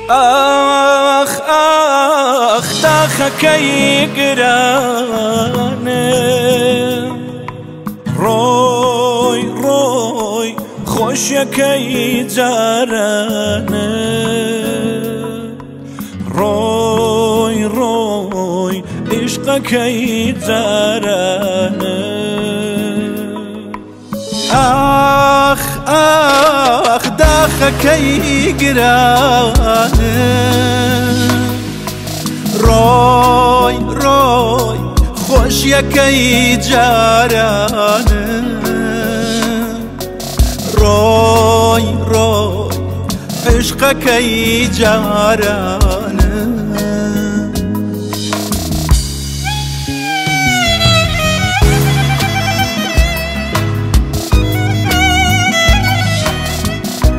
آخ آخ داخەکەی گرانە ڕۆی ڕۆی خۆشیەکەی جارانە ڕۆی ڕۆی عیشقەکەی جارانە آخ آخ داخەکەی گرانە ڕۆی ڕۆی خۆشیەکەی جارانە ڕۆی ڕۆی عیشقەکەی جارانە